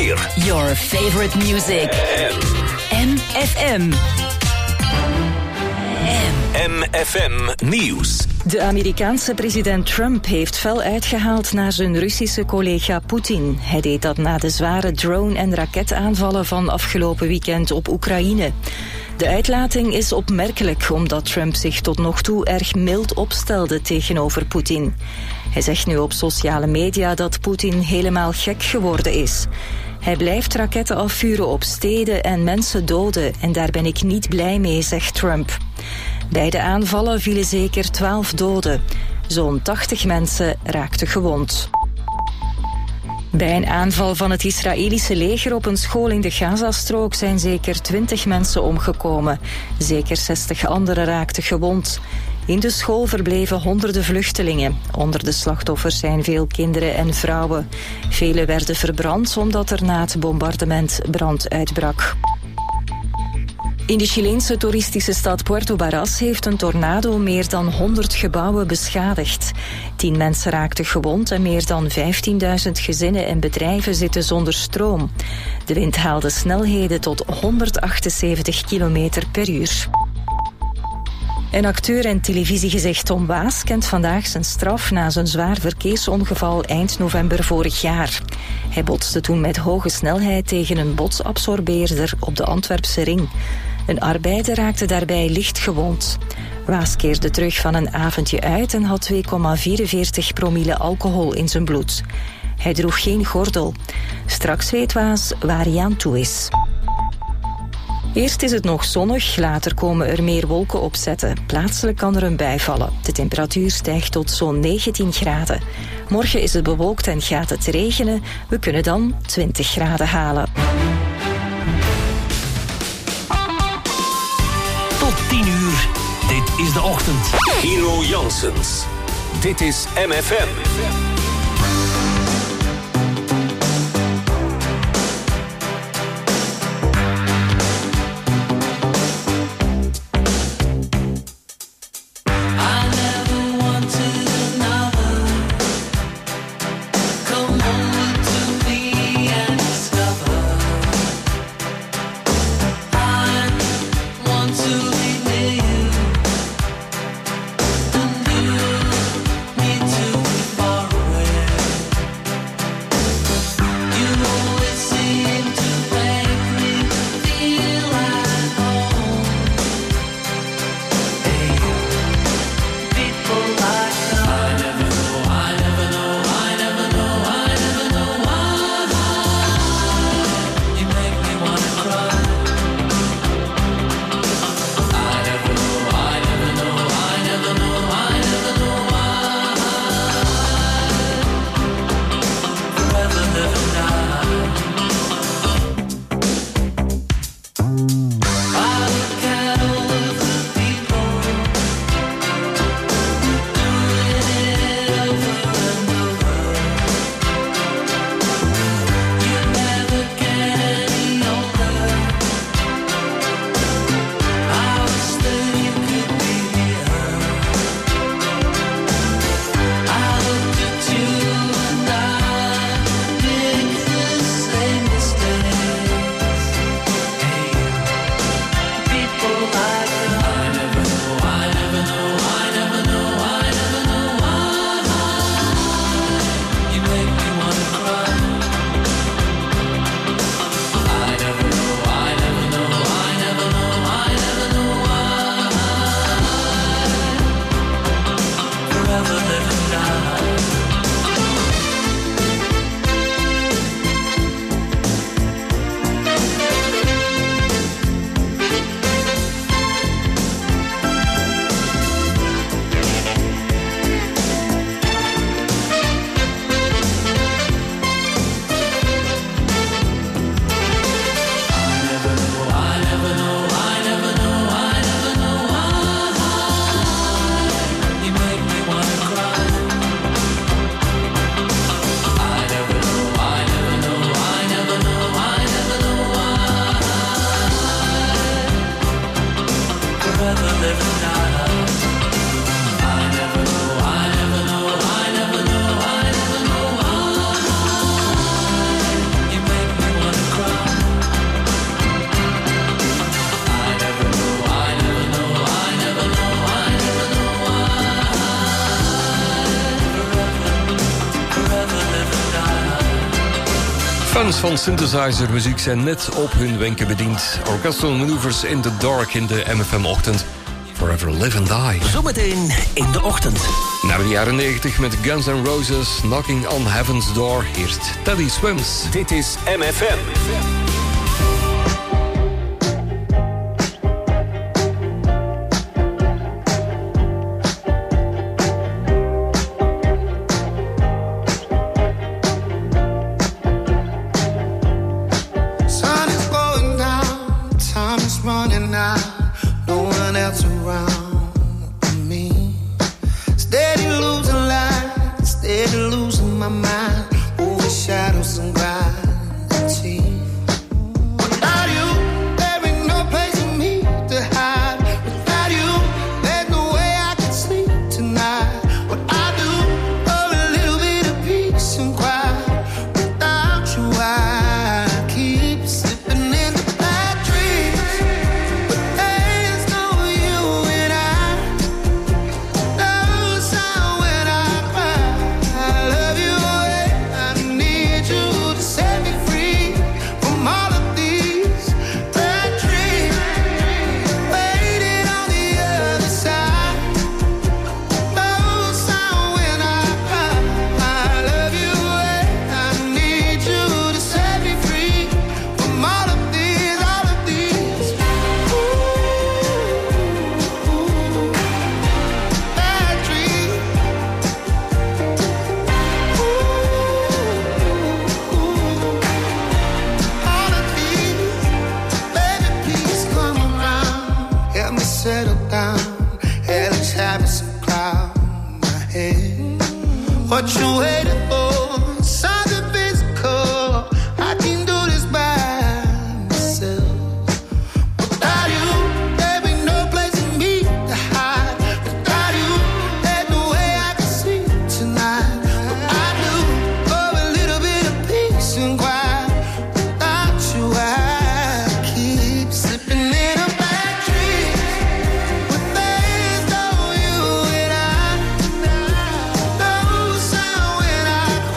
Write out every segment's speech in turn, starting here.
weer. Your favorite music. MFM. MFM Nieuws. De Amerikaanse president Trump heeft fel uitgehaald naar zijn Russische collega Poetin. Hij deed dat na de zware drone- en raketaanvallen van afgelopen weekend op Oekraïne. De uitlating is opmerkelijk omdat Trump zich tot nog toe erg mild opstelde tegenover Poetin. Hij zegt nu op sociale media dat Poetin helemaal gek geworden is. Hij blijft raketten afvuren op steden en mensen doden en daar ben ik niet blij mee, zegt Trump. Bij de aanvallen vielen zeker 12 doden. Zo'n 80 mensen raakten gewond. Bij een aanval van het Israëlische leger op een school in de Gazastrook zijn zeker 20 mensen omgekomen. Zeker 60 anderen raakten gewond. In de school verbleven honderden vluchtelingen. Onder de slachtoffers zijn veel kinderen en vrouwen. Velen werden verbrand omdat er na het bombardement brand uitbrak. In de Chileense toeristische stad Puerto Barras heeft een tornado meer dan 100 gebouwen beschadigd. 10 mensen raakten gewond en meer dan 15.000 gezinnen en bedrijven zitten zonder stroom. De wind haalde snelheden tot 178 km per uur. En acteur en televisiegezicht Tom Waas kent vandaag zijn straf na zijn zwaar verkeersongeval eind november vorig jaar. Hij botste toen met hoge snelheid tegen een botsabsorbeerder op de Antwerpse ring. Een arbeider raakte daarbij licht gewond. Waas keerde terug van een avondje uit en had 2,44 promille alcohol in zijn bloed. Hij droeg geen gordel. Straks weet Waas waar hij aan toe is. Eerst is het nog zonnig, later komen er meer wolken opzetten. Plaatselijk kan er een bui vallen. De temperatuur stijgt tot zo'n 19 graden. Morgen is het bewolkt en gaat het regenen. We kunnen dan 20 graden halen. Tot 10 uur. Dit is de ochtend. Hero Janssens. Dit is MFM. Far away. Fans van synthesizer muziek zijn net op hun wenken bediend. Orchestral Maneuvers in the Dark in de MFM-ochtend. Forever Live and Die. Zometeen in de ochtend. Naar de jaren 90 met Guns N' Roses, Knocking on Heaven's Door. Eerst Teddy Swims. Dit is MFM. I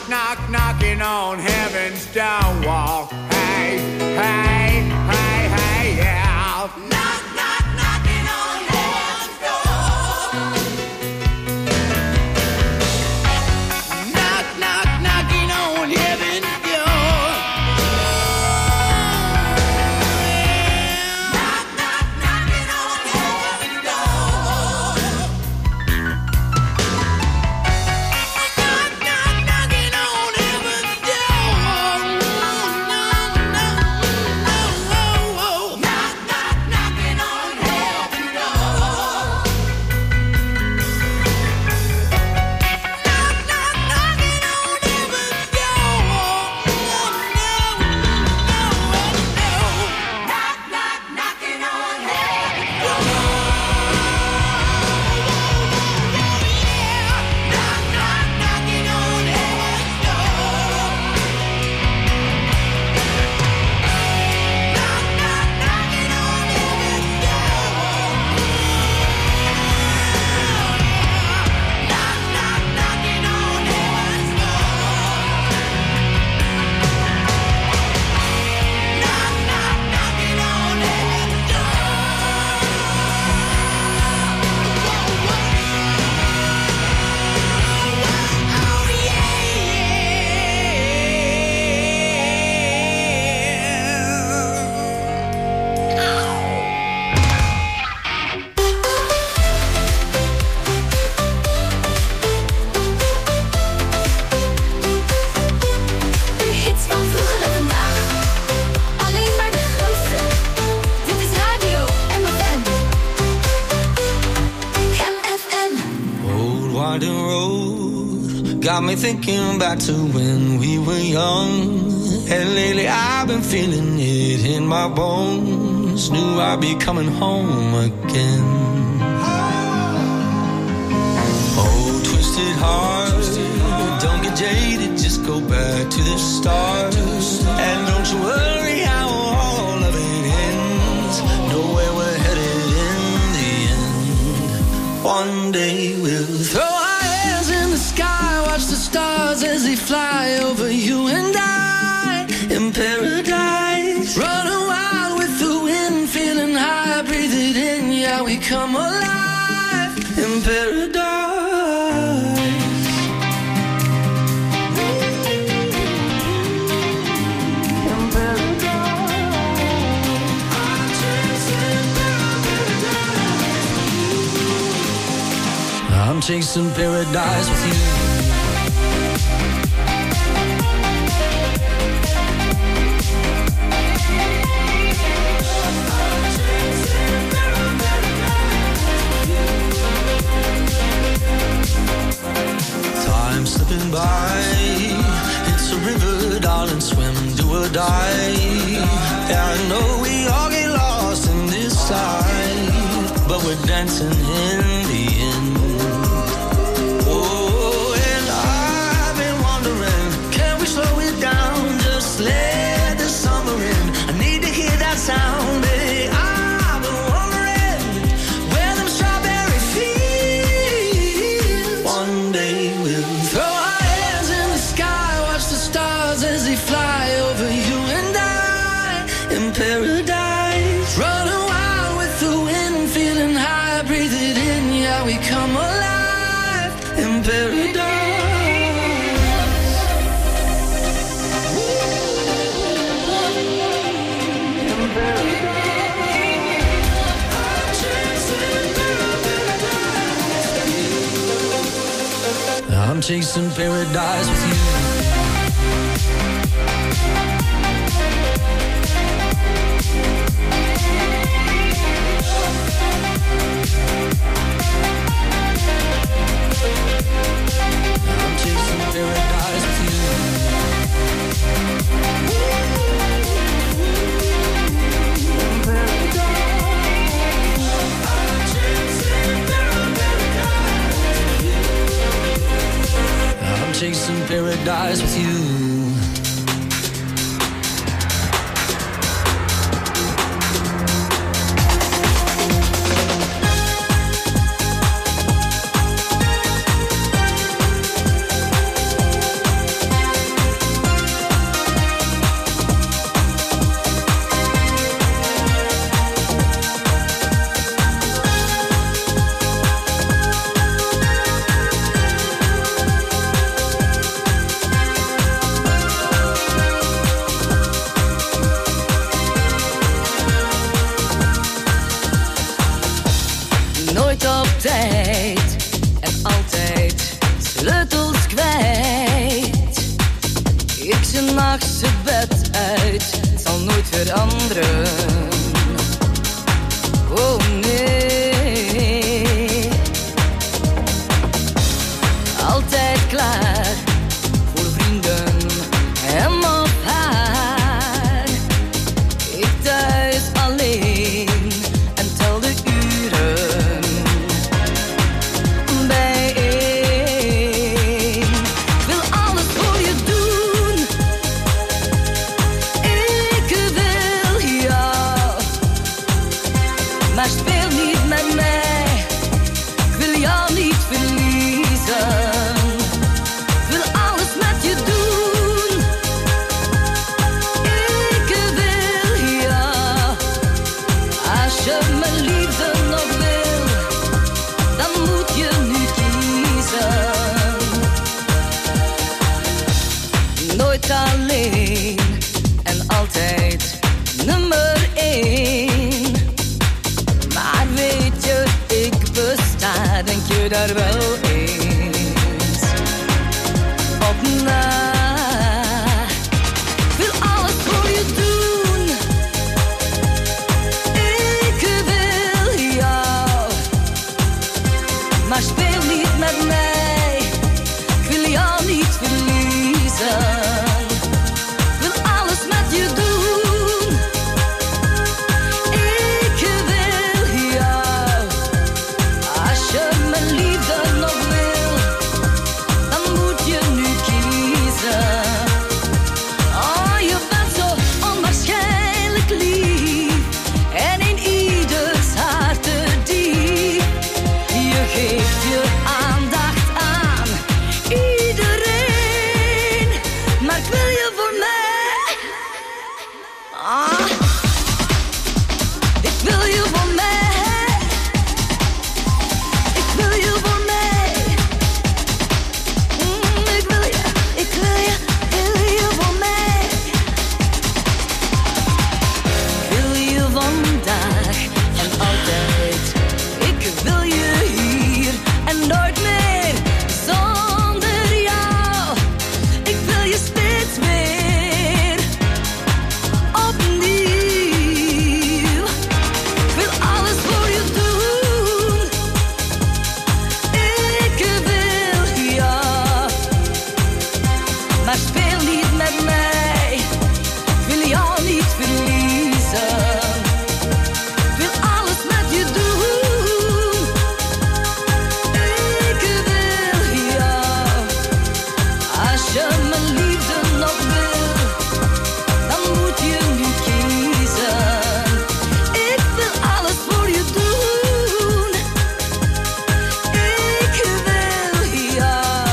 knock, knocking on heaven's stone wall. Hey, hey, hey, hey, yeah. Knock, knock, knocking on heaven's door. Knock, knock, knocking on heaven's door. Knock, knock, knocking on heaven's door. Knock, knock, knocking on heaven's door. Got me thinking back to when we were young. And lately I've been feeling it in my bones. Knew I'd be coming home again. Oh, twisted heart, don't get jaded, just go back to the start. And don't you worry how all of it ends. Know where we're headed in the end. One day we'll throw our hands in the sky, watch the stars as they fly over you and I in paradise. Running wild with the wind, feeling high, breathe it in, yeah, we come alive in paradise. I'm chasing paradise with you. Time slipping by, it's a river, darling, swim, do or die. Yeah, I know we all get lost in this life, but we're dancing in the end. Let the summer in. I need to hear that sound, baby. I've been wondering where them strawberry fields. One day we'll throw our hands in the sky, watch the stars as they fly over you and I in paradise. Running wild with the wind, feeling high, breathe it in, yeah, we come alive in paradise. I'm chasing paradise with you. I'm chasing paradise with you. I'm chasing paradise with you. 'Nachts het bed uit, het zal nooit veranderen. Oh nee. Altijd klaar voor vrienden, hem of haar. Ik thuis alleen en tel de uren bijeen. Ik wil alles voor je doen. Ik wil jou, maar speel niet met mij. Ik wil jou niet verliezen. Ik wil alles met je doen. Ik wil jou. Als je mijn liefde nog wil, dan moet je nu kiezen. Nooit alleen en altijd nummer 1. Maar weet je, ik besta, denk je daar wel eens op na? Ik wil alles voor je doen. Ik wil jou, maar speel niet met mij. Ik wil jou niet verliezen. Ik wil alles met je doen. Ik wil jou. Als je mijn liefde nog wil, dan moet je nu kiezen. Oh, je bent zo onwaarschijnlijk lief en in ieders hart te diep. Je geeft je aandacht aan iedereen, maar ik wil je voor mij. Ah, ik wil je voor mij. Ik wil je voor mij. Ik wil je voor mij. Ik wil je vandaag en altijd. Ik wil je hier en nooit meer zonder jou. Ik wil je steeds weer opnieuw. Ik wil alles voor je doen. Ik wil jou, maar speel niet met mij. Ik wil jou niet verliezen. Ik wil alles met je doen. Ik wil jou. Als je mijn liefde nog wil, dan moet je nu kiezen. Ik wil alles voor je doen. Ik wil jou.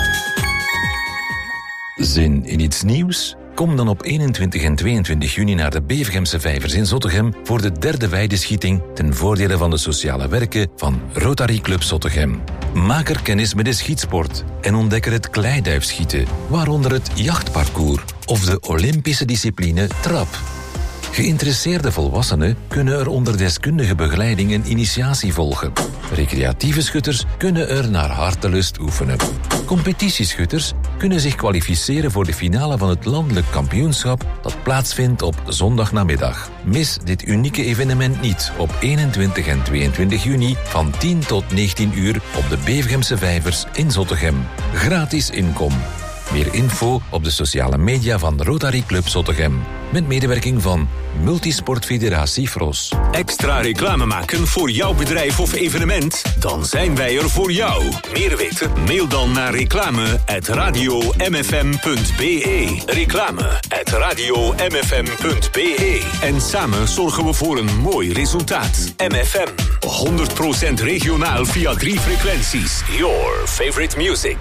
Zin in iets nieuws? Kom dan op 21 en 22 juni naar de Bevergemse Vijvers in Zottegem voor de 3e weideschieting ten voordele van de sociale werken van Rotary Club Zottegem. Maak er kennis met de schietsport en ontdek er het kleiduifschieten, waaronder het jachtparcours of de Olympische discipline trap. Geïnteresseerde volwassenen kunnen er onder deskundige begeleiding een initiatie volgen. Recreatieve schutters kunnen er naar hartelust oefenen. Competitieschutters kunnen zich kwalificeren voor de finale van het landelijk kampioenschap dat plaatsvindt op zondagnamiddag. Mis dit unieke evenement niet op 21 en 22 juni van 10 tot 19 uur op de Bevergemse Vijvers in Zottegem. Gratis inkom. Meer info op de sociale media van Rotary Club Zottegem. Met medewerking van Multisportfederatie Fros. Extra reclame maken voor jouw bedrijf of evenement? Dan zijn wij er voor jou. Meer weten? Mail dan naar reclame@radiomfm.be. Reclame@radiomfm.be. En samen zorgen we voor een mooi resultaat. MFM. 100% regionaal via 3 frequenties. Your favorite music.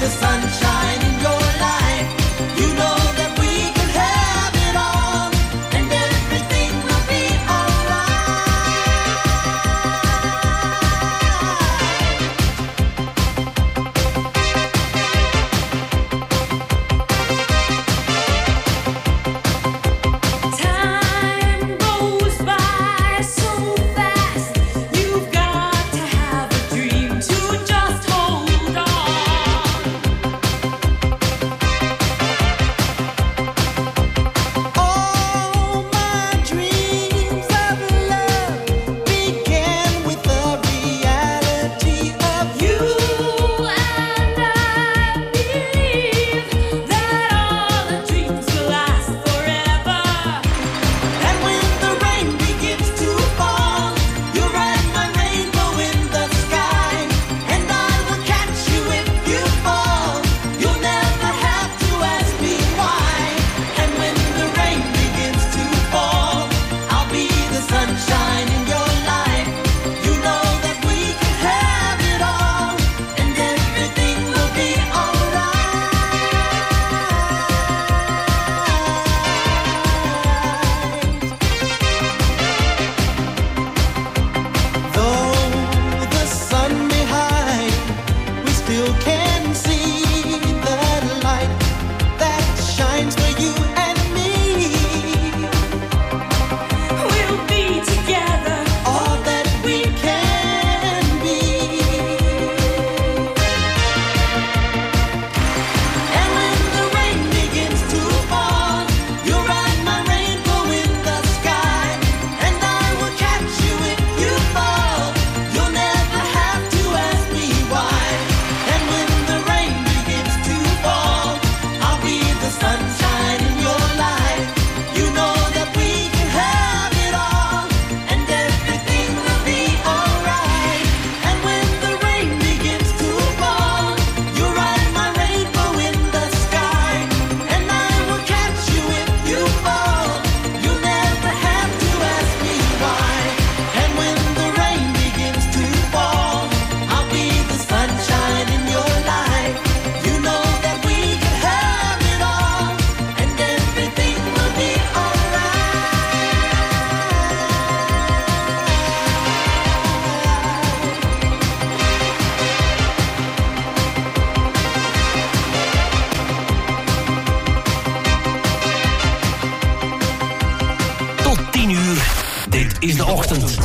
is de ochtend.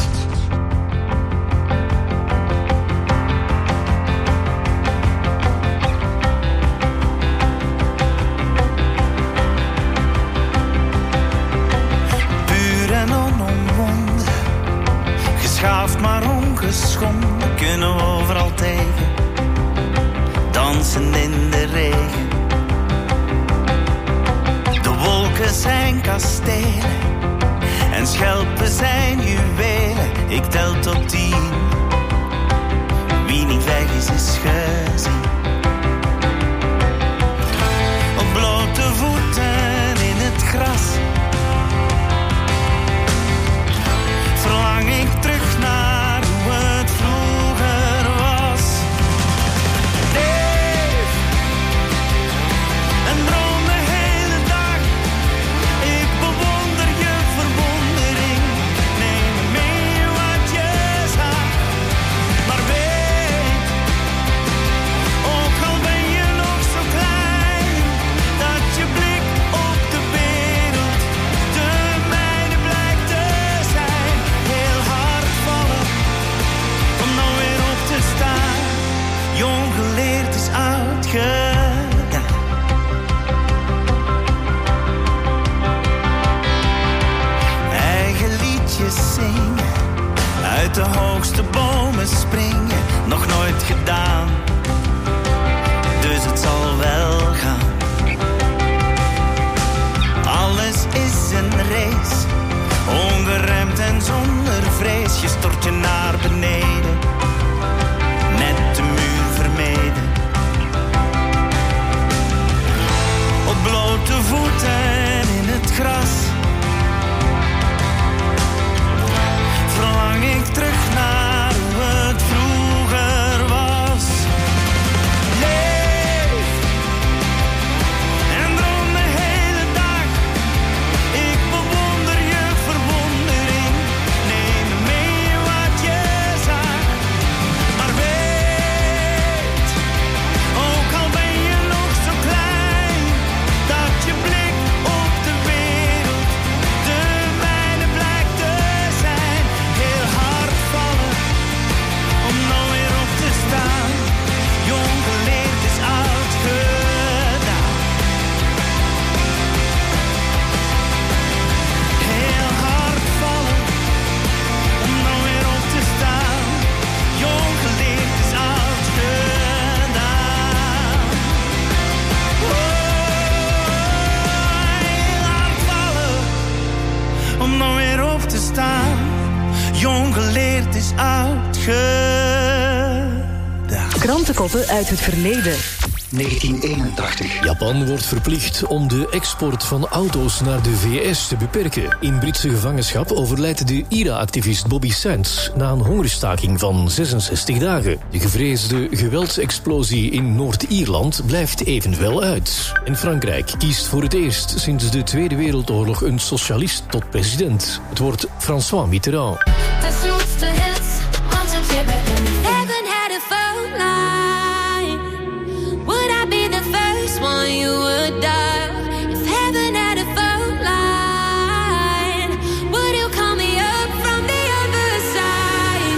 Puur en onomwonden, geschaafd maar ongeschonden, kunnen we overal tegen, dansen in de regen. De wolken zijn kastelen en schelpen zijn juwelen. Ik tel tot 10. Wie niet weg is, is gezien. Op blote voeten in het gras verlang ik terug naar hoe het vroeger was. Leef en droom de hele dag. Ik bewonder je verwondering. Neem mee wat je zag. Maar weet, ook al ben je nog zo klein, dat je blik op de wereld de mijne blijkt te zijn. Heel hard vallen, om dan weer op te staan. Jong geleerd is oud gedaan. Eigen liedjes zingen, uit de hoogste bomen springen, nog nooit gedaan, dus het zal wel gaan. Alles is een race, ongeremd en zonder vrees. Je stort je naar beneden, net de muur vermeden. Op blote voeten in het gras verlang ik terug naar hoe het vroeger ongeleerd is uitgedaan. Krantenkoppen uit het verleden. 1981. Japan wordt verplicht om de export van auto's naar de VS te beperken. In Britse gevangenschap overlijdt de IRA-activist Bobby Sands na een hongerstaking van 66 dagen. De gevreesde geweldsexplosie in Noord-Ierland blijft evenwel uit. En Frankrijk kiest voor het eerst sinds de Tweede Wereldoorlog een socialist tot president. Het wordt François Mitterrand. One you would die if heaven had a phone line. Would you call me up from the other side?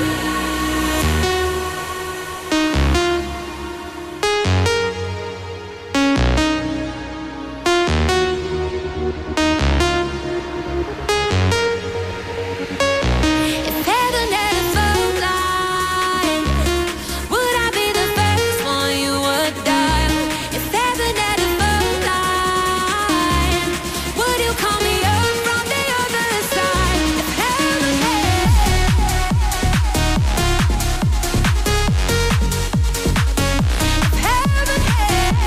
If heaven had a phone line, would I be the first one you would dial? If heaven had a phone line, would you call me up from the other side? If heaven had, if heaven had,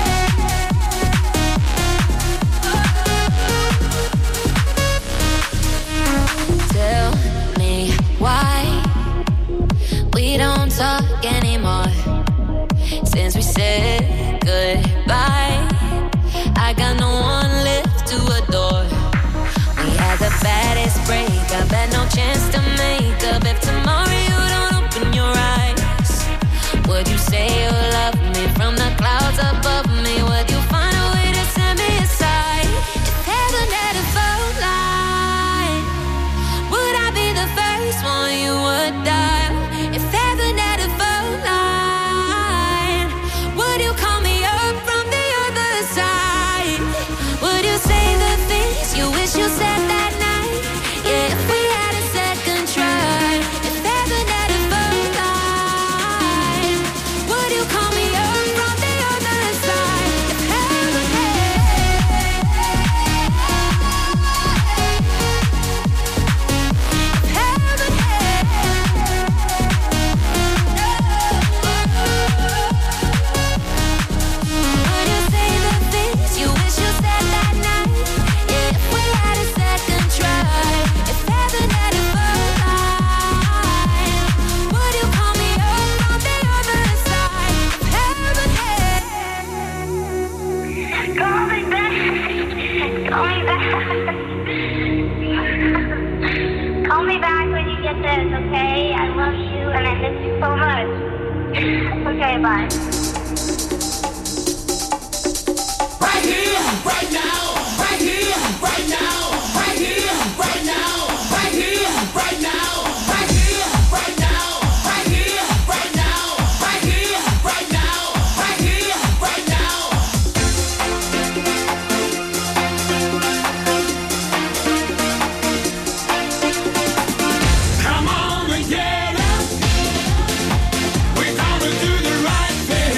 tell me why we don't talk anymore. Since we said goodbye, I got no one left to adore. We had the baddest breakup, had no chance to make up. If tomorrow you don't open your eyes, would you say you love me from the clouds above me? Would you find a way to set me aside? If heaven had a phone line, would I be the first one you would dial? If heaven had a phone line, would you call me up from the other side? Would you say the things you wish you said that night? Yeah, if we had a second try. If heaven had a phone line, would you call me up from the other side? If heaven had, if heaven had, would you say the things you wish you said that night? Yeah, if we had a second try. If heaven had a phone line, would you call me up from the other side? If heaven had, call me back, call me back, call me back when you get this, okay? I love you and I miss you so much. Okay, bye. Right here, right now, right here, right now, right here, right now, right here, right now, right here, right now, right here, right now, right here, right now, right here, right now. Come on and get up. We're gonna do the right thing.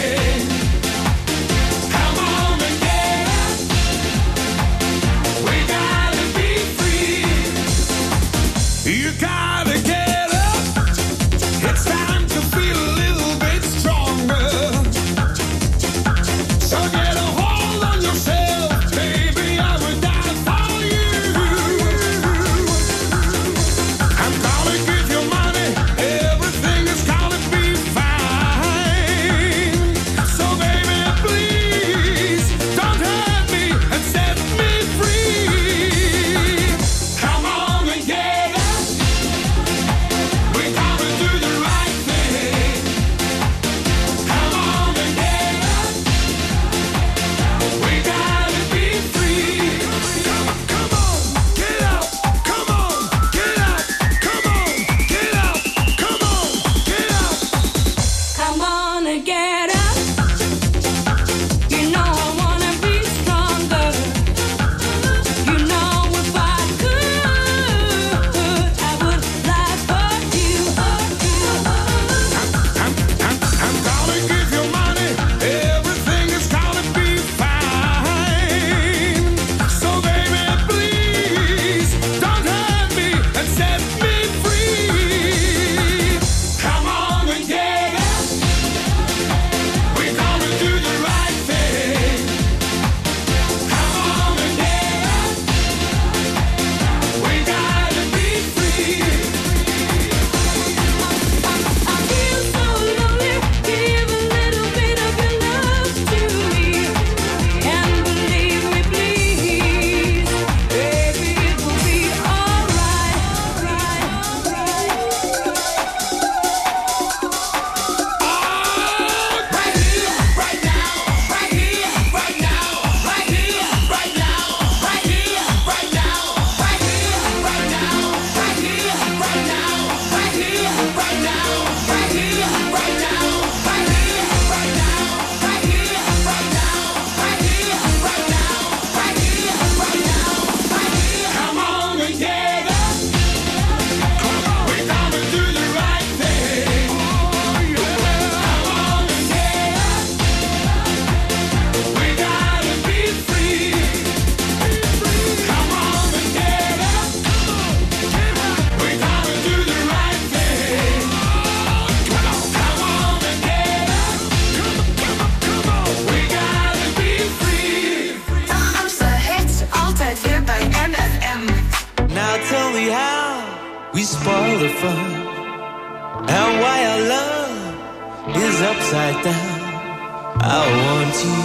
we spoil the fun. And why our love is upside down. I want you,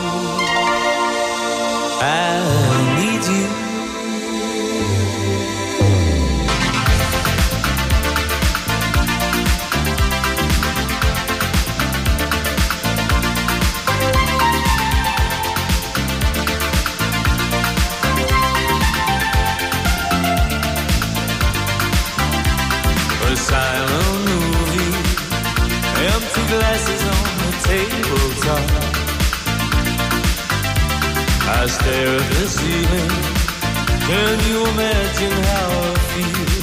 I need you. A silent movie, empty glasses on the tabletop. I stare at the ceiling. Can you imagine how I feel?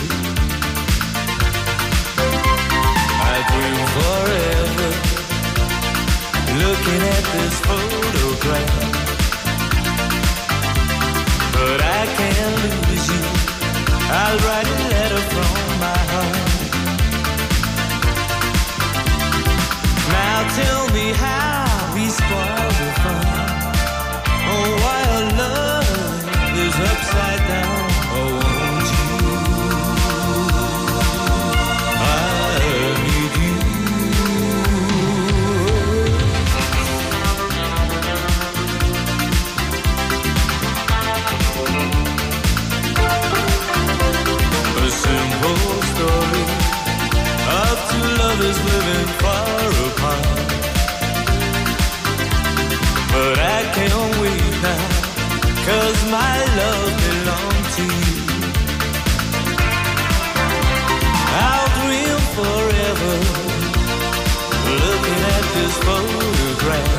I dream forever, looking at this photograph. But I can't lose you. I'll write a letter from my heart. Now tell me how we spoil the fun. Oh, why our love is upside down. Oh, won't you? I need you. A simple story of two lovers living far apart. But I can't wait now, 'cause my love belongs to you. I'll dream forever, looking at this photograph.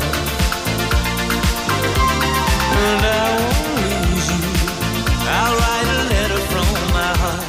And I won't lose you. I'll write a letter from my heart.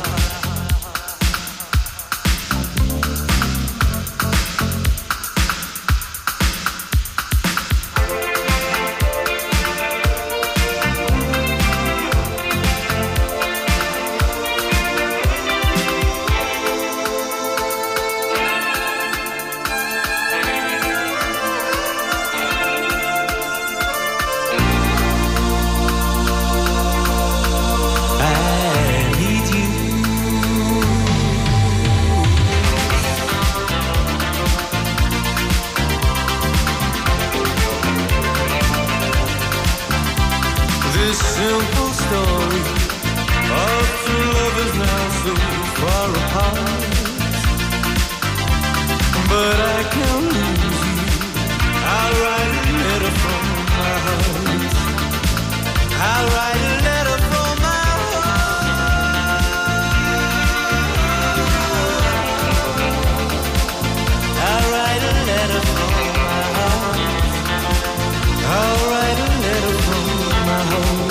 This simple story of two lovers now so far apart. But I can't lose you. I'll write a letter from my heart. I'll write a letter from my heart. I'll write a letter from my heart. I'll write a letter from my heart.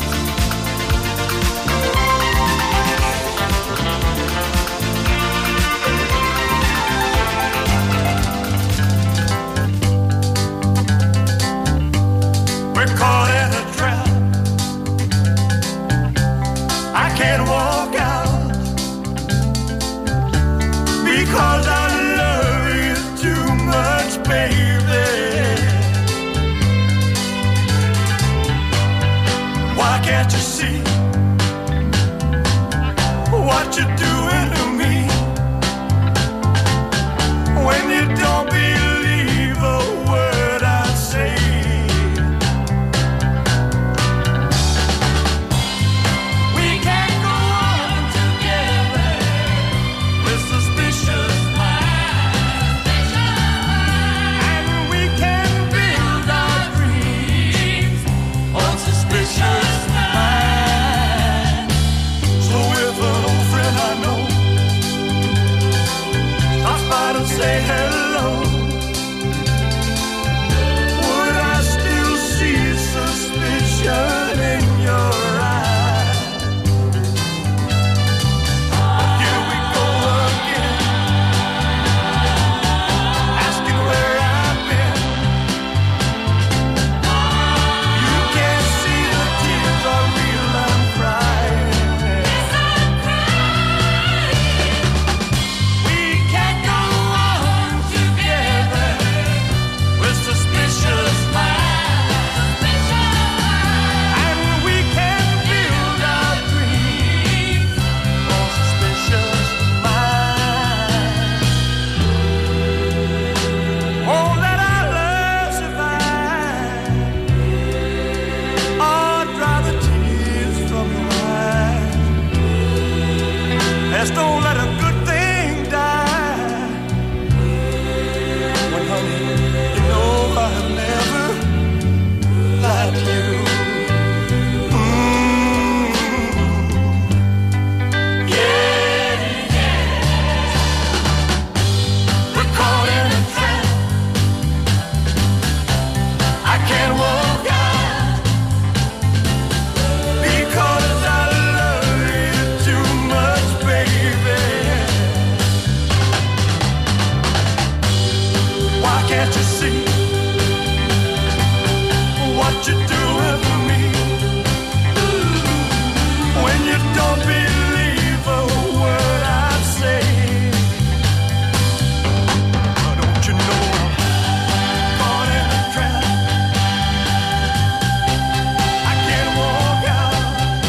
We're caught in a trap. I can't walk out because our love is too much, baby. Why can't you see what you're doing to me? When you don't believe a word I say. We can't go on together with suspicious minds. And we can build our dreams on suspicious minds. So if an old friend I know stops by to say hello, what you're doing for me. When you don't believe a word I say, don't you know I'm caught in a trap? I can't walk out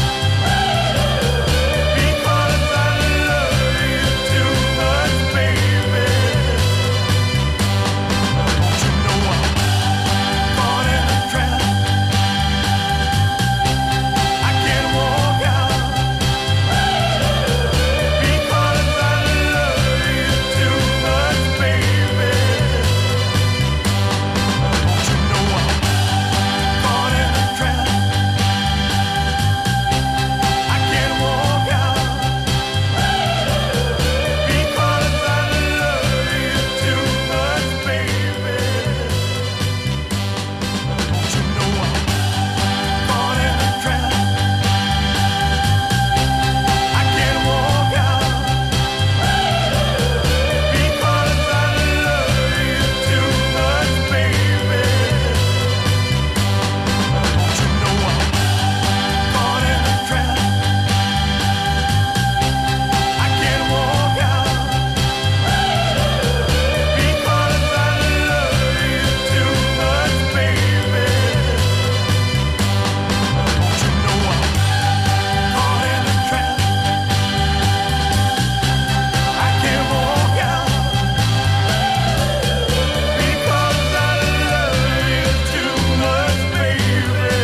because I love you too much, baby. Don't you know I'm caught in a trap? I can't walk out because I love you too much, baby. Don't you know I'm caught in a trap? I can't walk out because I love you too much, baby. Don't you know I'm caught in a trap? I can't walk out because I love you too much, baby. Don't you know I'm caught in a trap? I can't walk out because I love you too much, baby. Don't you know I'm caught in a trap? I can't walk out because I love you too much, baby.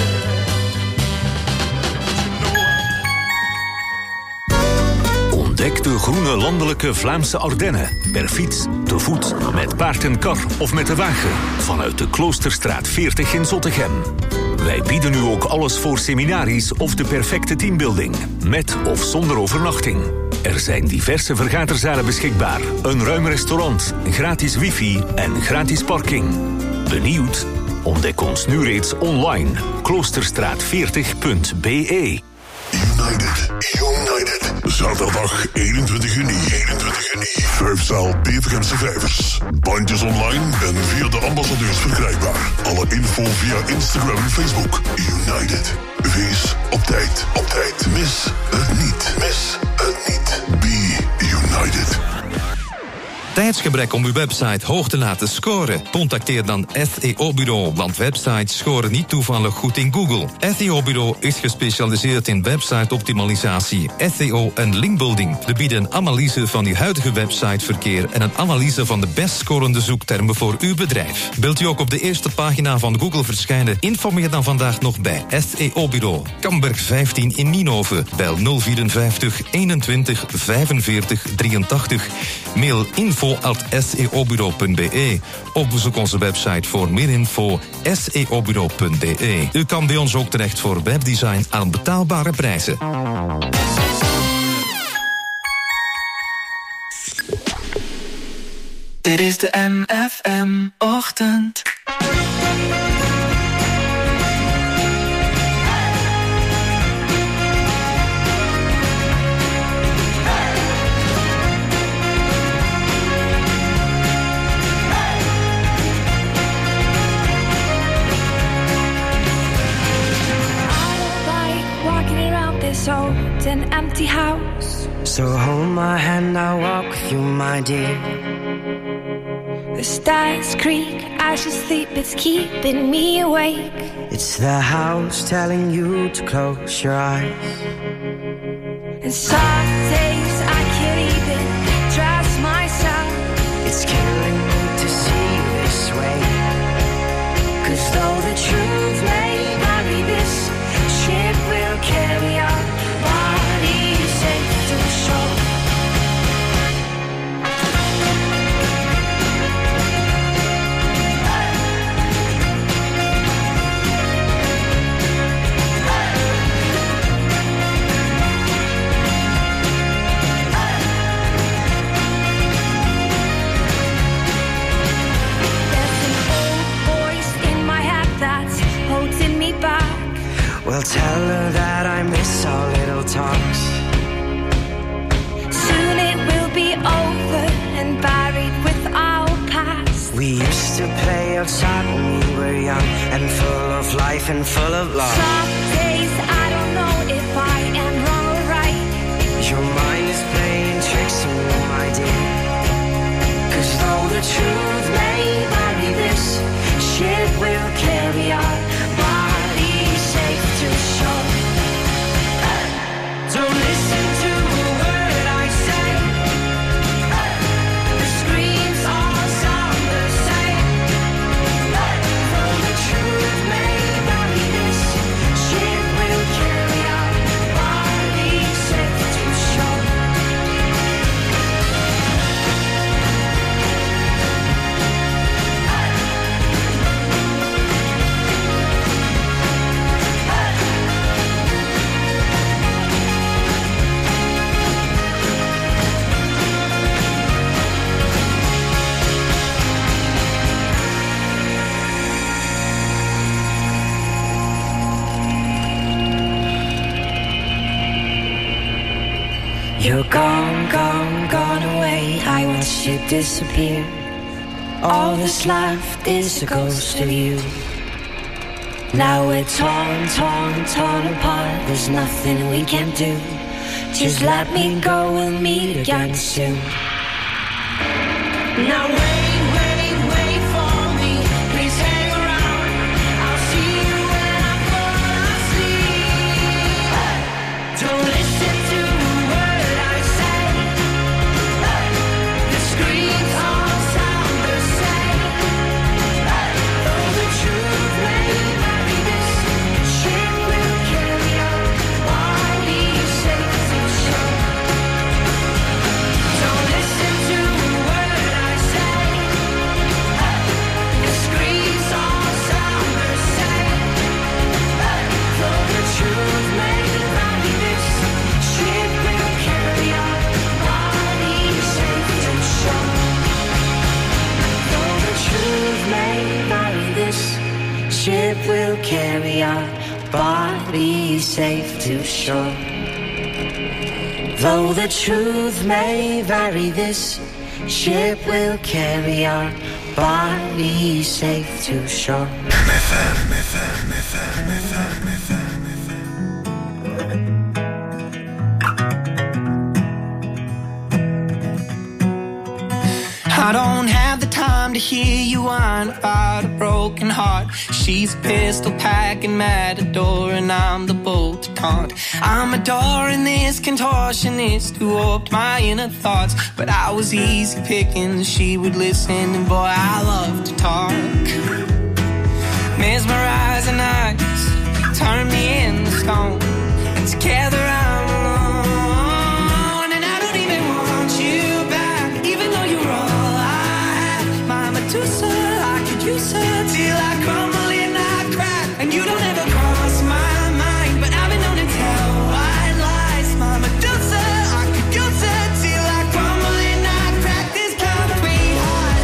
Ontdek de groene landelijke Vlaamse Ardennen. Per fiets, te voet, met paard en kar of met de wagen. Vanuit de Kloosterstraat 40 in Zottegem. Wij bieden nu ook alles voor seminaries of de perfecte teambuilding. Met of zonder overnachting. Er zijn diverse vergaderzalen beschikbaar. Een ruim restaurant, gratis wifi en gratis parking. Benieuwd? Ontdek ons nu reeds online. Kloosterstraat40.be. United. Zaterdag 21 juni. Vijfzaal Bevergemse Vijvers. Bandjes online en via de ambassadeurs verkrijgbaar. Alle info via Instagram en Facebook. United. Wees op tijd. Mis het niet. Be United. Tijdsgebrek om uw website hoog te laten scoren? Contacteer dan SEO-bureau, want websites scoren niet toevallig goed in Google. SEO-bureau is gespecialiseerd in website-optimalisatie, SEO en linkbuilding. We bieden een analyse van uw huidige websiteverkeer en een analyse van de best scorende zoektermen voor uw bedrijf. Wilt u ook op de eerste pagina van Google verschijnen? Informeer dan vandaag nog bij SEO-bureau. Kamberg 15 in Nienhoven. Bel 054 21 45 83. Mail info@seobureau.be. Of bezoek onze website voor meer info seobureau.be. U kan bij ons ook terecht voor webdesign aan betaalbare prijzen. Dit is de MFM-ochtend. This old and empty house. So hold my hand, I'll walk with you, my dear. The stars creak as you sleep, it's keeping me awake. It's the house telling you to close your eyes. And some days I can't even trust myself. It's killing me to see you this way. 'Cause though the truth may vary, this ship will carry our bodies safe to the shore. Well, tell her that I miss our little talks. Soon it will be over and buried with our past. We used to play outside when we were young and full of life and full of love. Some days I don't know if I am wrong or right. Your mind is playing tricks on you, my dear. 'Cause though the truth may vary, this ship will carry our bodies safe to shore. Don't listen to a word I say. The screams all sound the same. Though the truth may vary, this ship will carry our bodies safe to shore. You're gone, gone, gone away. I watched you disappear. All that's left is a ghost of you. Now we're torn, torn, torn apart. There's nothing we can do. Just let me go, we'll meet again soon. Now wait, wait, wait for me. Please hang around. I'll see you when I fall asleep. Don't listen to a word I say. The screams all sound the same. Though the truth may vary, this ship will carry our bodies safe to shore. Don't listen to a word I say. The screams all sound the same. Though the truth may vary, this ship will carry our bodies safe to shore. Though the truth may vary, this ship will carry our bodies safe to shore. Though the truth may vary, this ship will carry our bodies safe to shore. I don't have the time to hear you whine about a broken heart. She's a pistol packing matador and I'm the bull to taunt. I'm adoring this contortionist who warped my inner thoughts. But I was easy picking, she would listen, and boy, I love to talk. Mesmerizing eyes turn me into stone, and together I'm alone. And I don't even want you back, even though you're all I have. My Medusa, I could use her till I crumble and I crack. And you don't ever cross my mind, but I've been known to tell white lies. My Medusa, I could use her till I crumble and I crack. This concrete heart,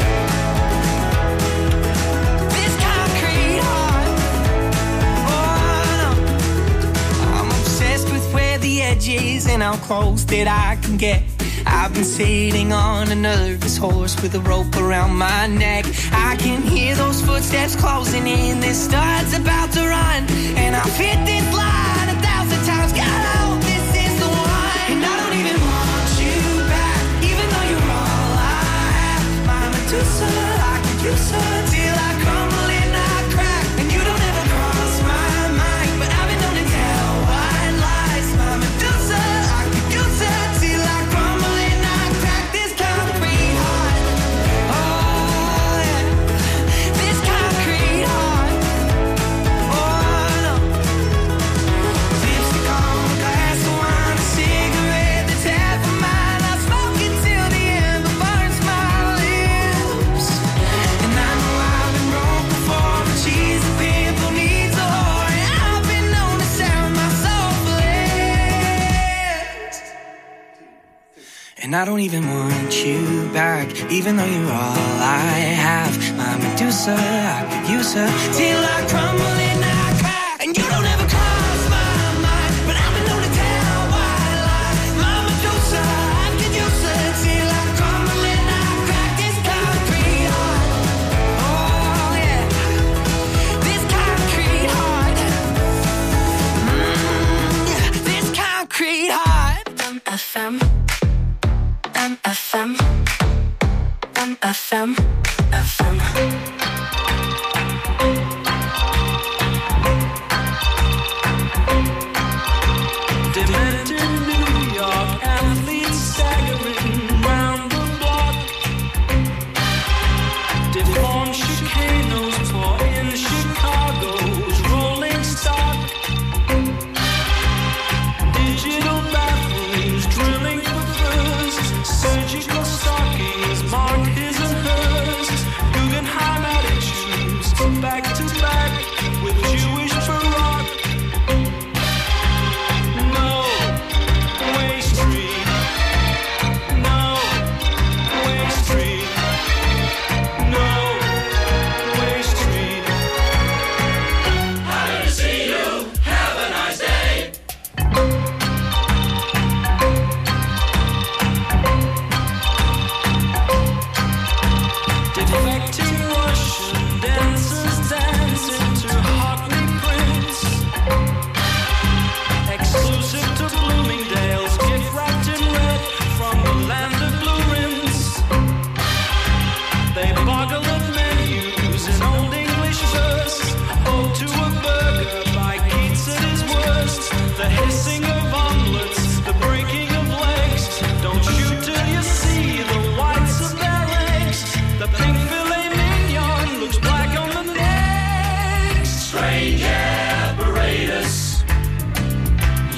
this concrete heart. Oh no, I'm obsessed with where the edge is and how close that I can get. I've been sitting on a nervous horse with a rope around my neck. I can hear those footsteps closing in, this star's about to run. And I've hit this line 1,000 times, God, I hope this is the one. And I don't even want you back, even though you're all I have. My Medusa, I could use her till I crumble and I crack. And you don't ever cross my mind, but I've been known to tell white lies. My Medusa, I could use her till I crumble and I crack. This concrete heart, oh yeah, this concrete heart, oh no. Lipstick on a glass of wine, a cigarette that's half of mine. I smoke it till the ember burns my lips. And I know I've been broke before, but she's a pimple, needs a whore. And I've been known to sell my soul for less. And I don't even want you back, even though you're all I have. My Medusa, I could use her till I crumble and I crack. And you don't ever cross my mind, but I've been known to tell white lies. My Medusa, I could use her till I crumble and I crack. This concrete heart, oh yeah, this concrete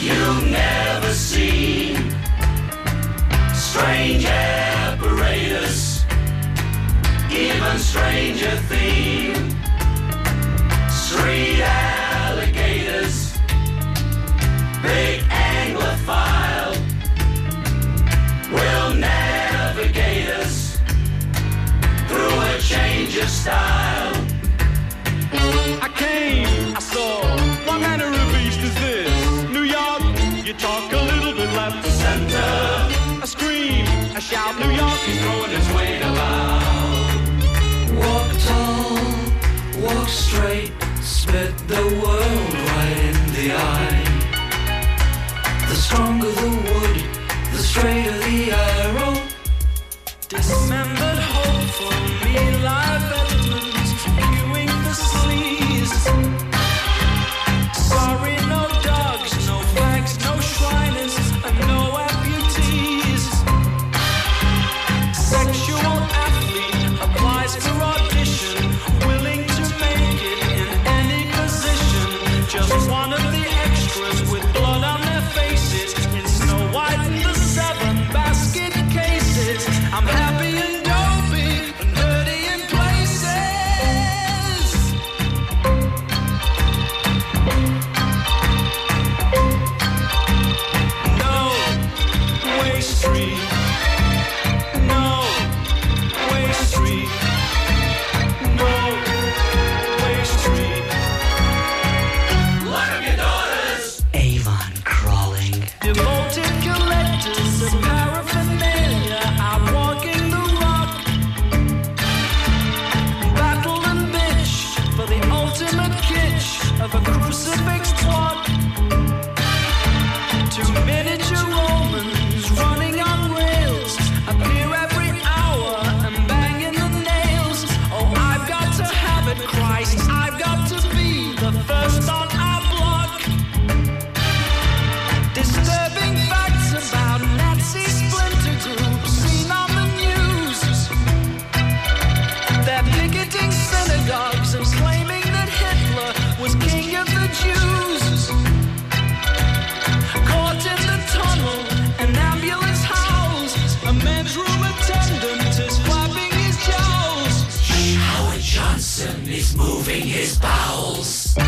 you've never seen. Strange apparatus, even stranger theme. Street alligators, big Anglophile, will navigate us through a change of style. I came, I saw, what manner of beast is this? New York, you talk a little bit left to center. A scream, a shout, New York is throwing its weight about. Walk tall, walk straight, spit the world right in the eye. The stronger the wood, the straighter the arrow. Dismembered hope for me, live elements, viewing the seas. Sorry, no dogs, no flags, no shriners, and no amputees. Sexual athlete applies for audition, willing to make it in any position. Just one of the extras with blood on their faces in Snow White and the 7 basket cases. I'm happy and dopey and dirty in places. No way street. No way street. No way street. Lock up your daughters. Avon crawling. Devoted collectors of paraphernalia out walking the rock. Battle and bitch for the ultimate kitsch of a crucifix plot. 2 miniature Romans running on rails appear every hour and banging the nails. Oh, I've got to have it, Christ. I've got to be the first on our block. Disturbing facts about Nazi splinter groups seen on the news. They're picketing synagogues and claiming that Hitler was king of the Jews. Caught in the tunnel, an ambulance howls. A men's room attendant is flapping his jowls. Howard Johnson is moving his bowels.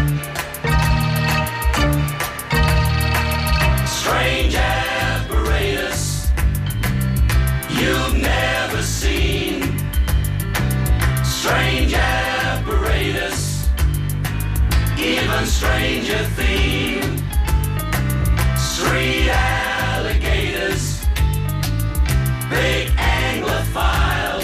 Strange apparatus you've never seen. Strange apparatus, even stranger theme. Street alligators, big Anglophile,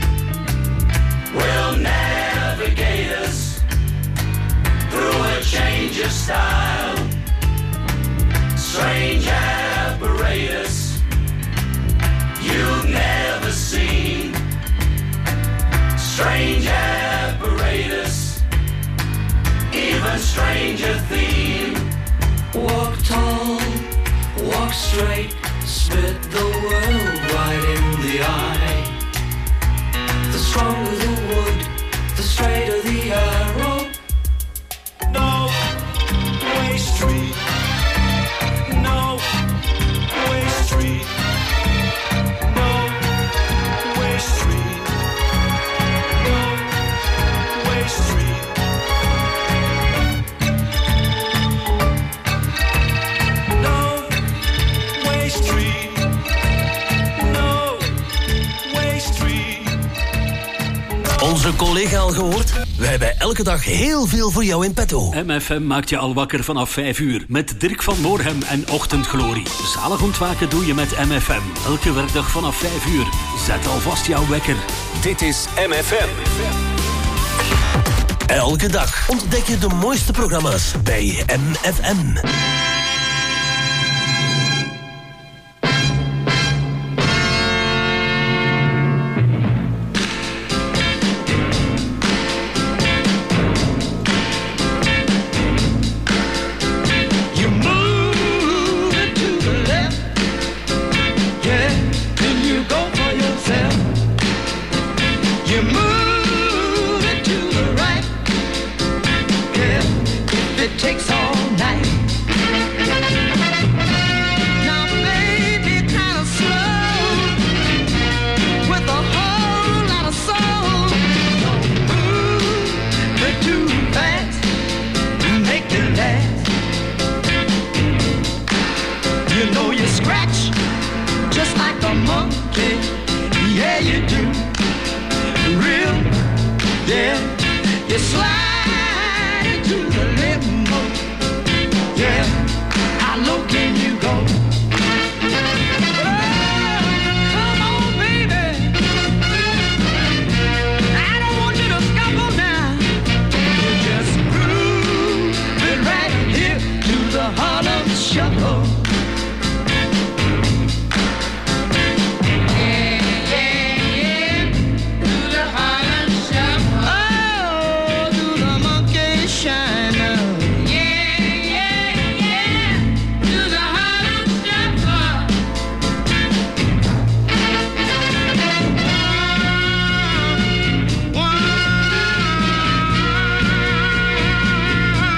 will navigate us through a change of style. Strange apparatus you've never seen. Strange apparatus, even stranger theme. Walk tall, walk straight, spit the world right in the eye. The stronger the wood, the straighter the arrow. No way street. No way street. No way street. No way street. No way street. No way street. Onze collega al gehoord? We hebben elke dag heel veel voor jou in petto. MFM maakt je al wakker vanaf 5 uur. Met Dirk van Moorhem en Ochtendglorie. Zalig ontwaken doe je met MFM. Elke werkdag vanaf 5 uur. Zet alvast jouw wekker. Dit is MFM. Elke dag ontdek je de mooiste programma's bij MFM. Takes all night. show.